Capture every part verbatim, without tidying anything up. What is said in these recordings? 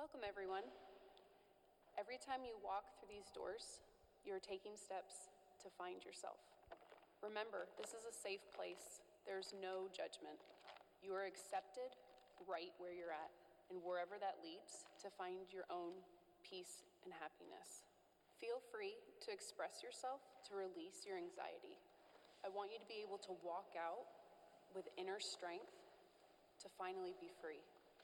Welcome, everyone. Every time you walk through these doors, you're taking steps to find yourself. Remember, this is a safe place. There's no judgment. You are accepted right where you're at, and wherever that leads, to find your own peace and happiness. Feel free to express yourself to release your anxiety. I want you to be able to walk out with inner strength to finally be free.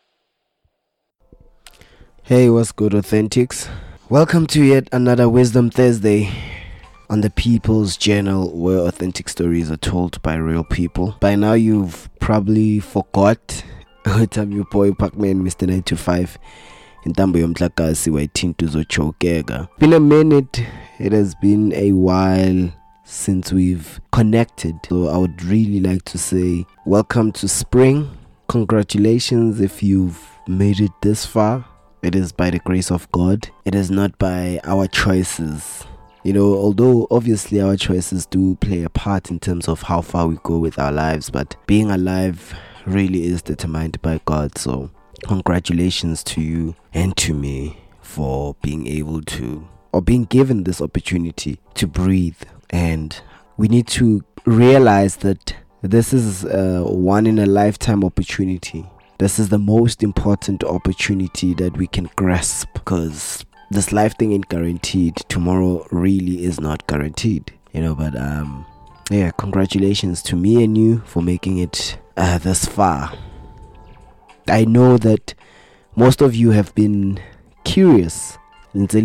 Hey, what's good, Authentics? Welcome to yet another Wisdom Thursday on the People's Journal, where authentic stories are told by real people. By now, you've probably forgot. I'm your boy Pacman, Mister nine two five. Intambo yomhlakasi waitintu zochokega. Been a minute. It has been a while since we've connected. So I would really like to say welcome to spring. Congratulations if you've made it this far. It is by the grace of God. It is not by our choices. You know, although obviously our choices do play a part in terms of how far we go with our lives, but being alive really is determined by God. So congratulations to you and to me for being able to, or being given this opportunity to breathe. And we need to realize that this is a one in a lifetime opportunity. This is the most important opportunity that we can grasp, because this life thing ain't guaranteed. Tomorrow really is not guaranteed, you know. But um, yeah, congratulations to me and you for making it uh, this far. I know that most of you have been curious. What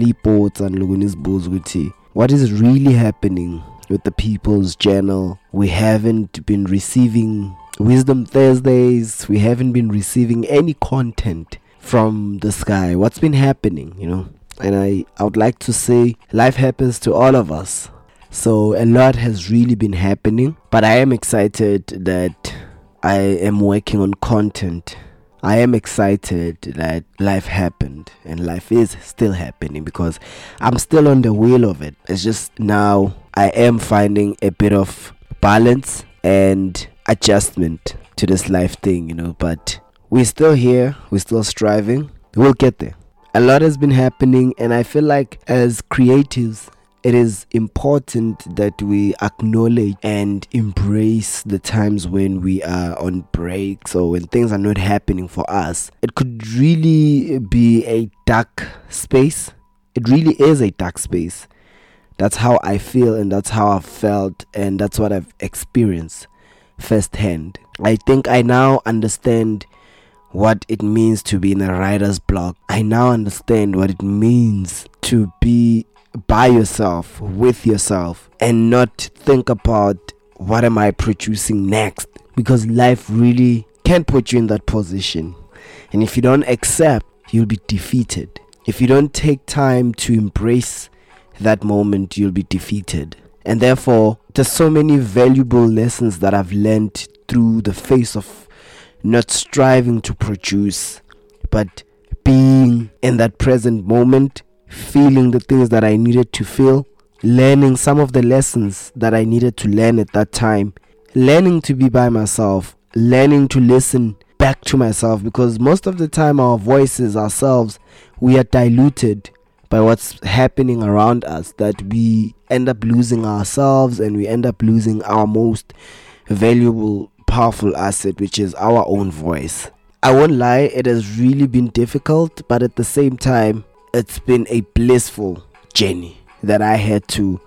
is really happening with the People's Journal? We haven't been receiving Wisdom Thursdays. We haven't been receiving any content from the sky. What's been happening, you know? And I, I would like to say life happens to all of us. So a lot has really been happening. But I am excited that I am working on content. I am excited that life happened and life is still happening, because I'm still on the wheel of it. It's just now I am finding a bit of balance and adjustment to this life thing, you know. But we're still here, we're still striving, we'll get there. A lot has been happening, and I feel like as creatives it is important that we acknowledge and embrace the times when we are on breaks or when things are not happening for us. It could really be a dark space. It really is a dark space. That's how I feel, and that's how I've felt, and that's what I've experienced firsthand. I think I now understand what it means to be in a writer's block. I now understand what it means to be by yourself, with yourself, and not think about what am I producing next, because life really can't put you in that position. And if you don't accept, you'll be defeated. If you don't take time to embrace that moment, you'll be defeated. And therefore, there's so many valuable lessons that I've learned through the face of not striving to produce, but being in that present moment, feeling the things that I needed to feel, learning some of the lessons that I needed to learn at that time, learning to be by myself, learning to listen back to myself, because most of the time our voices, ourselves, we are diluted by what's happening around us, that we end up losing ourselves, and we end up losing our most valuable, powerful asset, which is our own voice. I won't lie, it has really been difficult, but at the same time, it's been a blissful journey that I had to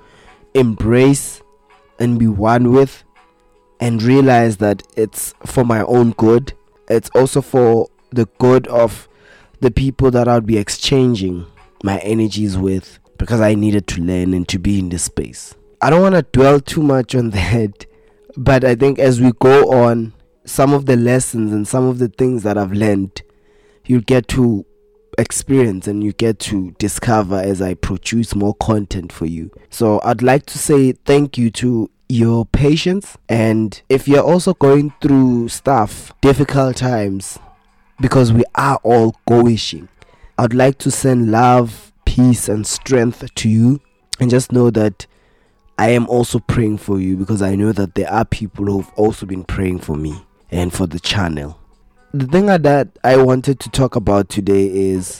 embrace and be one with, and realize that it's for my own good. It's also for the good of the people that I'll be exchanging my energies with, because I needed to learn and to be in this space. I don't want to dwell too much on that, but I think as we go on, some of the lessons and some of the things that I've learned, you'll get to experience and you get to discover as I produce more content for you. So I'd like to say thank you to your patience, and if you're also going through stuff, difficult times, because we are all going, I'd like to send love, peace and strength to you, and just know that I am also praying for you, because I know that there are people who've also been praying for me and for the channel. The thing that I wanted to talk about today is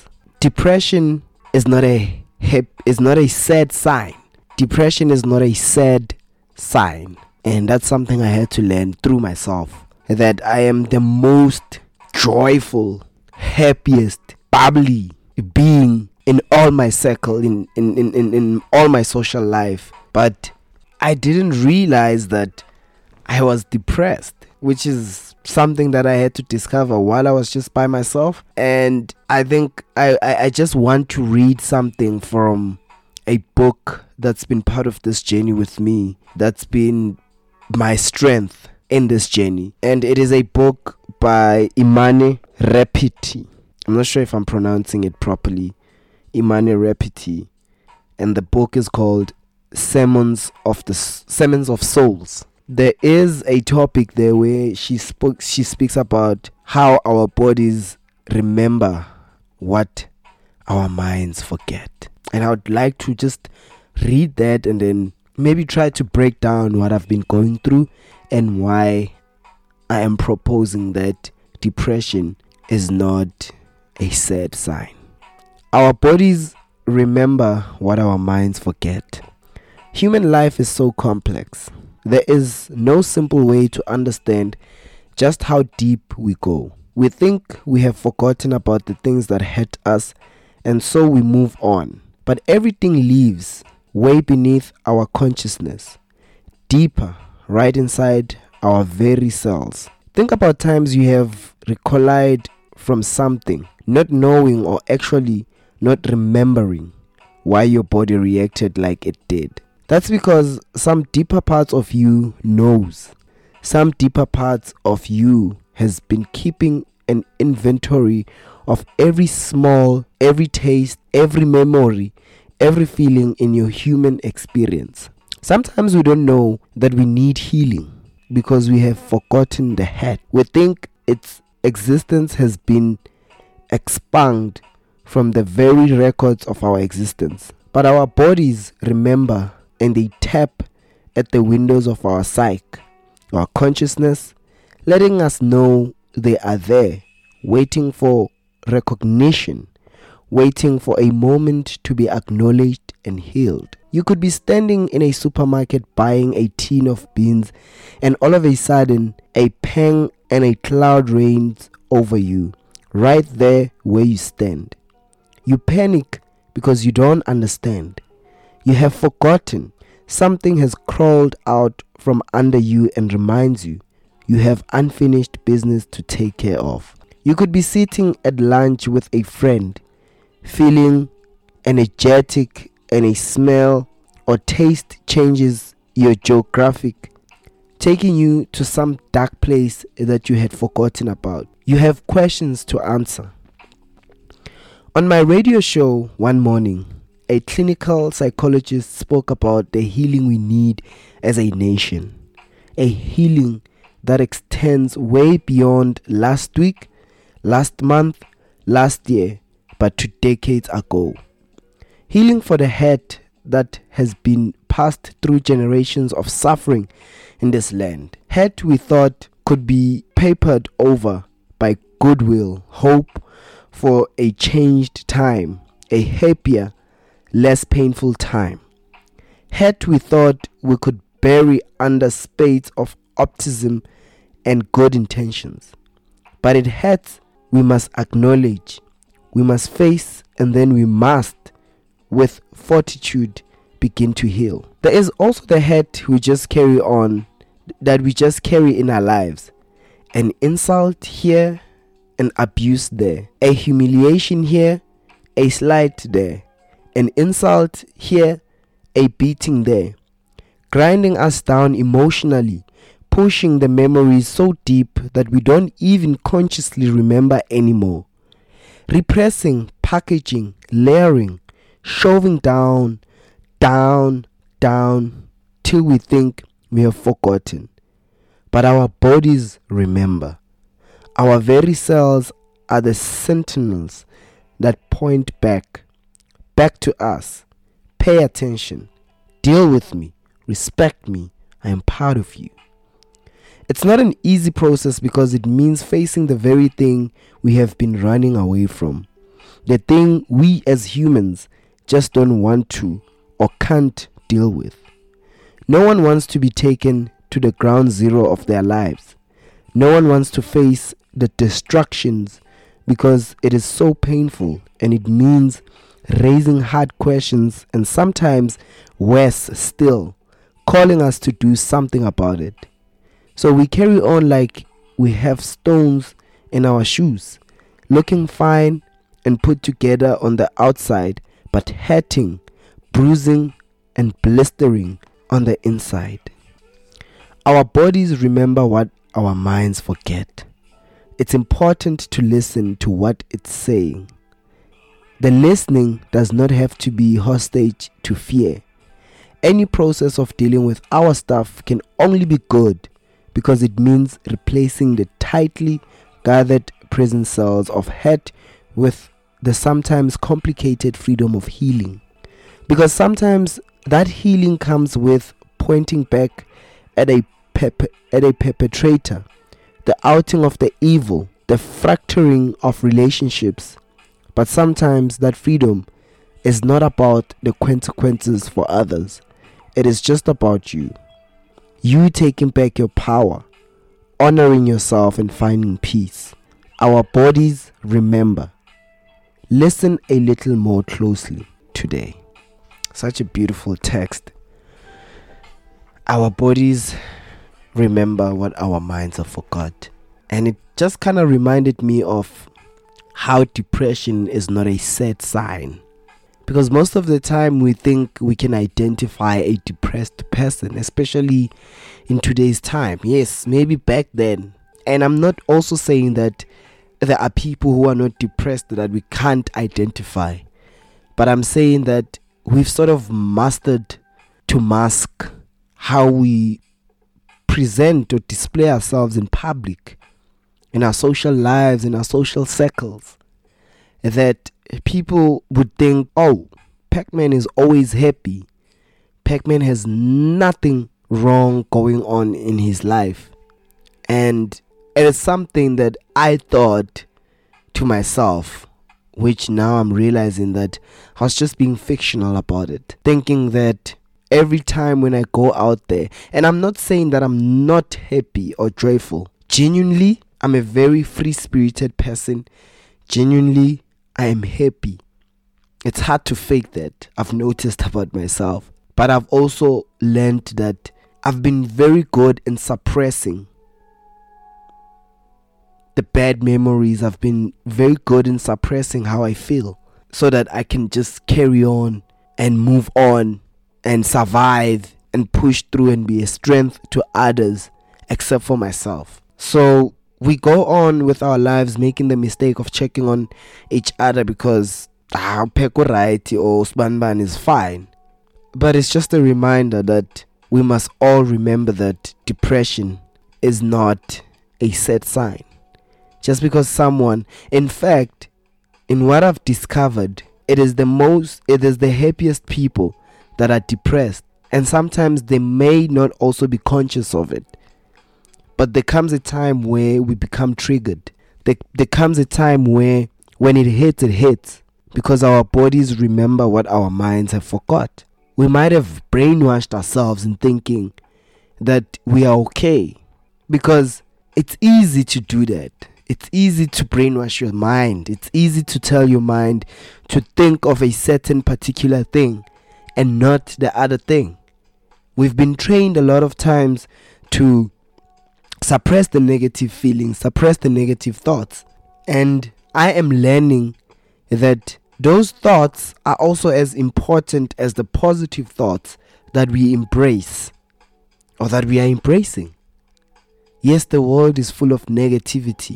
depression is not a hip, is not a sad sign. Depression is not a sad sign. And that's something I had to learn through myself. That I am the most joyful, happiest, bubbly being in all my circle, in, in, in, in, in all my social life. But I didn't realize that I was depressed, which is something that I had to discover while I was just by myself. And I think I, I, I just want to read something from a book that's been part of this journey with me, that's been my strength in this journey. And it is a book by Imane Repiti. I'm not sure if I'm pronouncing it properly. Imane Repiti. And the book is called Sermons of the Sermons of Souls. There is a topic there where she spoke she speaks about how our bodies remember what our minds forget. And I would like to just read that and then maybe try to break down what I've been going through and why I am proposing that depression is not a sad sign. Our bodies remember what our minds forget. Human life is so complex. There is no simple way to understand just how deep we go. We think we have forgotten about the things that hurt us, and so we move on. But everything lives way beneath our consciousness, deeper, right inside our very cells. Think about times you have recoiled from something, not knowing or actually not remembering why your body reacted like it did. That's because some deeper parts of you knows. Some deeper parts of you has been keeping an inventory of every small, every taste, every memory, every feeling in your human experience. Sometimes we don't know that we need healing because we have forgotten the hurt. We think its existence has been expunged from the very records of our existence. But our bodies remember and they tap at the windows of our psyche, our consciousness, letting us know they are there, waiting for recognition, waiting for a moment to be acknowledged and healed. You could be standing in a supermarket buying a tin of beans, and all of a sudden, a pang and a cloud rains over you, right there where you stand. You panic because you don't understand. You have forgotten. Something has crawled out from under you and reminds you you have unfinished business to take care of. You could be sitting at lunch with a friend, feeling energetic, and a smell or taste changes your geographic, taking you to some dark place that you had forgotten about. You have questions to answer. On my radio show one morning, a clinical psychologist spoke about the healing we need as a nation. A healing that extends way beyond last week, last month, last year, but to decades ago. Healing for the hurt that has been passed through generations of suffering in this land. Hurt we thought could be papered over by goodwill, hope for a changed time, a happier, less painful time. Hurt we thought we could bury under spades of optimism and good intentions. But it hurts we must acknowledge, we must face, and then we must, with fortitude, begin to heal. There is also the hurt we just carry on, that we just carry in our lives. An insult here, an abuse there, a humiliation here, a slight there, an insult here, a beating there, grinding us down emotionally, pushing the memories so deep that we don't even consciously remember anymore, repressing, packaging, layering, shoving down, down, down, till we think we have forgotten. But our bodies remember. Our very cells are the sentinels that point back, back to us. Pay attention. Deal with me. Respect me. I am part of you. It's not an easy process because it means facing the very thing we have been running away from. the thing we as humans just don't want to or can't deal with. No one wants to be taken to the ground zero of their lives. No one wants to face the destructions because it is so painful and it means raising hard questions and sometimes worse still, calling us to do something about it. So we carry on like we have stones in our shoes, looking fine and put together on the outside, but hurting, bruising and blistering on the inside. Our bodies remember what our minds forget. It's important to listen to what it's saying. The listening does not have to be hostage to fear. Any process of dealing with our stuff can only be good because it means replacing the tightly gathered prison cells of hurt with the sometimes complicated freedom of healing. Because sometimes that healing comes with pointing back at a pep- at a perpetrator, the outing of the evil, the fracturing of relationships. But sometimes that freedom is not about the consequences for others. It is just about you. You taking back your power, honoring yourself and finding peace. Our bodies remember. Listen a little more closely today. Such a beautiful text. Our bodies remember what our minds have forgot. And it just kind of reminded me of how depression is not a sad sign. Because most of the time we think we can identify a depressed person, especially in today's time. Yes, maybe back then. And I'm not also saying that there are people who are not depressed that we can't identify. But I'm saying that we've sort of mastered to mask how we present or display ourselves in public, in our social lives, in our social circles, that people would think, oh, Pac-Man is always happy. Pac-Man has nothing wrong going on in his life. And it is something that I thought to myself, which now I'm realizing that I was just being fictional about it. Thinking that every time when I go out there, and I'm not saying that I'm not happy or joyful. Genuinely, I'm a very free-spirited person. Genuinely, I am happy. It's hard to fake that, I've noticed about myself. But I've also learned that I've been very good in suppressing the bad memories. I've been very good in suppressing how I feel so that I can just carry on and move on and survive and push through and be a strength to others except for myself. So we go on with our lives making the mistake of checking on each other because ah, Peko right or Sbanban is fine. But it's just a reminder that we must all remember that depression is not a sad sign. Just because someone, in fact, in what I've discovered, it is the most, it is the happiest people that are depressed. And sometimes they may not also be conscious of it. But there comes a time where we become triggered. There, there comes a time where when it hits, it hits. Because our bodies remember what our minds have forgot. We might have brainwashed ourselves in thinking that we are okay. Because it's easy to do that. It's easy to brainwash your mind. It's easy to tell your mind to think of a certain particular thing and not the other thing. We've been trained a lot of times to suppress the negative feelings, suppress the negative thoughts. And I am learning that those thoughts are also as important as the positive thoughts that we embrace or that we are embracing. Yes, the world is full of negativity.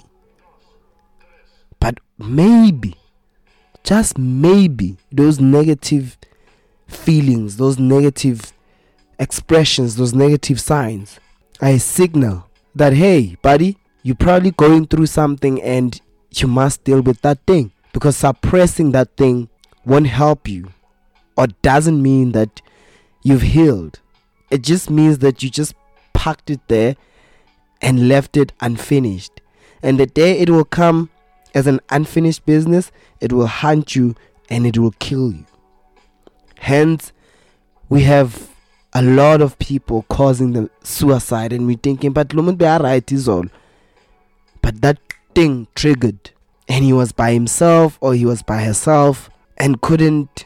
But maybe, just maybe, those negative feelings, those negative expressions, those negative signs are a signal that, hey, buddy, you're probably going through something and you must deal with that thing. Because suppressing that thing won't help you or doesn't mean that you've healed. It just means that you just packed it there and left it unfinished. And the day it will come as an unfinished business, it will hunt you and it will kill you. Hence, we have a lot of people causing the suicide, and we're thinking, but Lumen be alright is all. But that thing triggered, and he was by himself or he was by herself and couldn't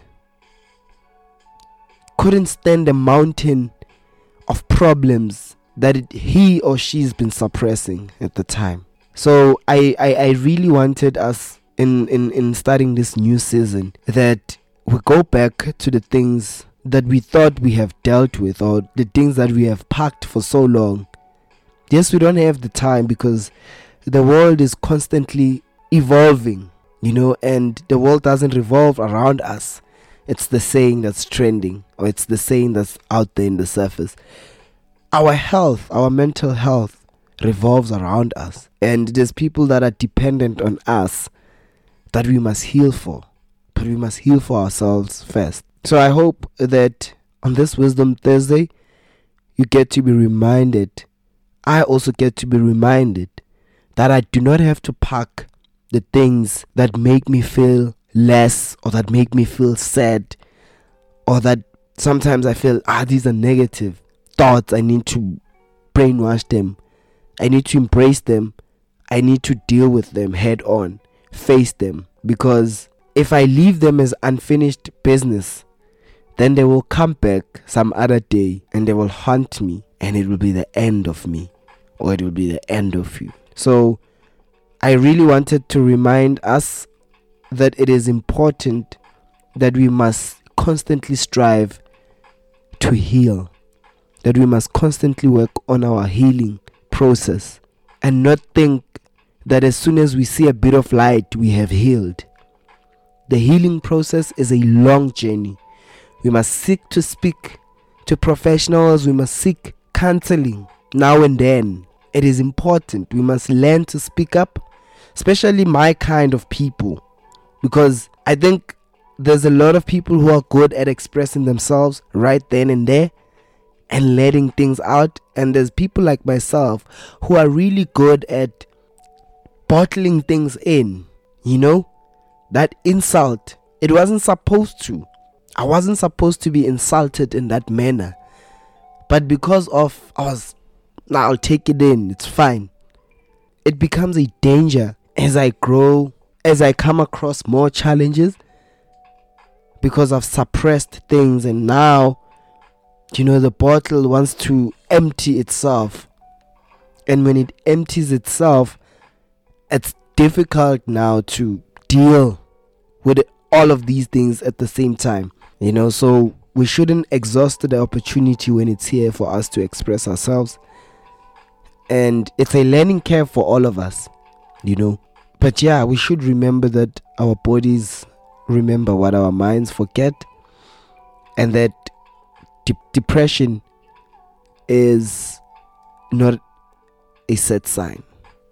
couldn't stand the mountain of problems that it, he or she's been suppressing at the time. So I, I, I really wanted us in, in, in starting this new season that we go back to the things that we thought we have dealt with, or the things that we have packed for so long. Yes, we don't have the time because the world is constantly evolving, you know, and the world doesn't revolve around us. It's the saying that's trending, or it's the saying that's out there in the surface. Our health, our mental health revolves around us, and there's people that are dependent on us that we must heal for, but we must heal for ourselves first. So I hope that on this Wisdom Thursday, you get to be reminded, I also get to be reminded that I do not have to pack the things that make me feel less, or that make me feel sad, or that sometimes I feel, ah, these are negative thoughts. I need to brainwash them. I need to embrace them. I need to deal with them head on, face them. Because if I leave them as unfinished business, then they will come back some other day and they will haunt me, and it will be the end of me, or it will be the end of you. So I really wanted to remind us that it is important that we must constantly strive to heal, that we must constantly work on our healing process, and not think that as soon as we see a bit of light, we have healed. The healing process is a long journey. We must seek to speak to professionals. We must seek counseling now and then. It is important. We must learn to speak up, especially my kind of people, because I think there's a lot of people who are good at expressing themselves right then and there and letting things out, and there's people like myself who are really good at bottling things in. You know, that insult, it wasn't supposed to. I wasn't supposed to be insulted in that manner, but because of I was, now I'll take it in, it's fine. It becomes a danger as I grow, as I come across more challenges, because I've suppressed things, and now, you know, the bottle wants to empty itself, and when it empties itself, it's difficult now to deal with all of these things at the same time, you know. So we shouldn't exhaust the opportunity when it's here for us to express ourselves, and it's a learning curve for all of us, you know. But yeah, we should remember that our bodies remember what our minds forget, and that de- depression is not a sad sign.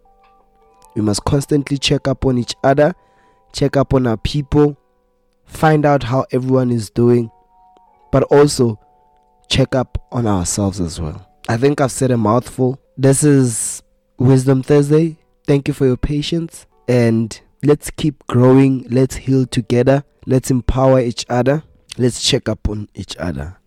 We must constantly check up on each other, check up on our people, find out how everyone is doing, but also check up on ourselves as well. I think I've said a mouthful. This is Wisdom Thursday. Thank you for your patience, and let's keep growing. Let's heal together. Let's empower each other. Let's check up on each other.